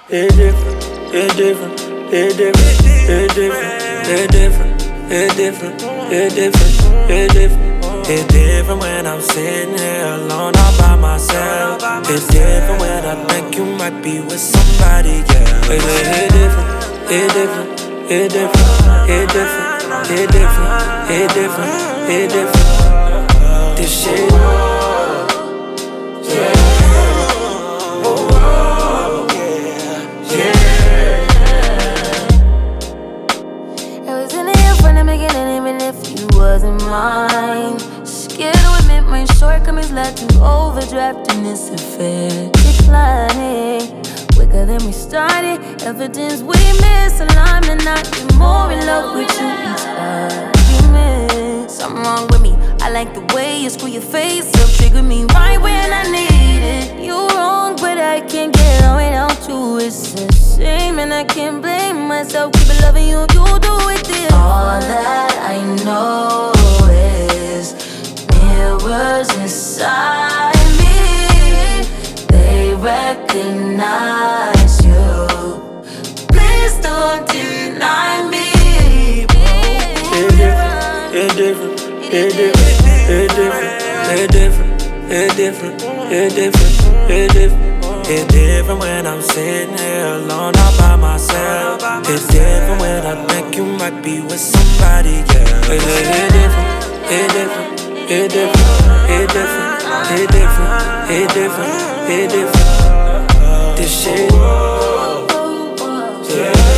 It different, it different, it different, it different, it different, it different, it different, it different. It's different when I'm sitting here alone all by myself. It's different when I think you might be with somebody, yeah. It different, it different, it different, it different, it different, it different, it different. This shit, yeah. Wasn't mine. Scared to admit my shortcomings led to overdraft in this affair. Declining quicker than we started. Evidence we misalignment. I get more in love with you each argument. Something wrong with me. I like the way you screw your face up. Trigger me right when I need it. You wrong, but I can't get on without you. It's a shame and I can't blame myself. Keep it loving you, you do it this. All that I know is mirrors inside me. They recognize you. Please don't deny me. It different, it different, it different, it different, it different, it different, it different. It's different when I'm sitting here alone all by myself. It's different when I think you might be with somebody, yeah. It different, it different, it different, it different, it different, it different, it different. This shit, yeah.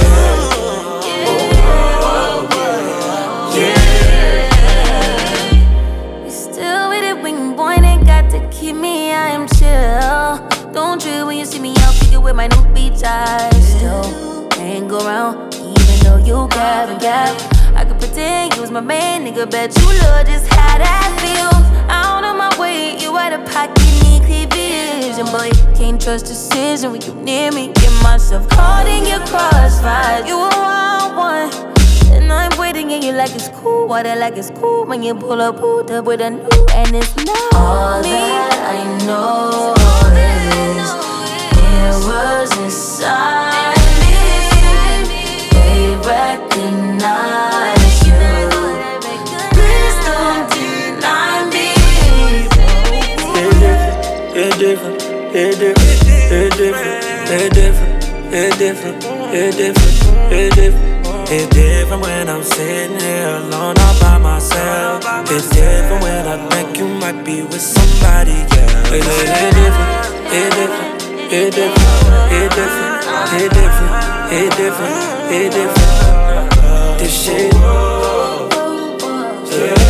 Keep me, I am chill. Don't trip when you see me out kicking with my new beach eyes. Still hang around, even though you gab and gab. I could pretend you was my man, nigga. Bet you love just how that feels. Out of my way, you out of pocket, need clear vision. Boy, can't trust decision when you near me. Get myself caught in your crossfire. You a wild one. And I'm waiting and you like it's cool. Water like it's cool when you pull up with a new and it's not all me. That I know is mirrors inside me. They recognize you. Please don't deny me. It different, it different, it different, it different, it different, it different, it different. It's different when I'm sitting here alone all by myself. It's different when I think you might be with somebody, yeah. It different, it different, it different, it different, it different, it different, it different. This shit, yeah.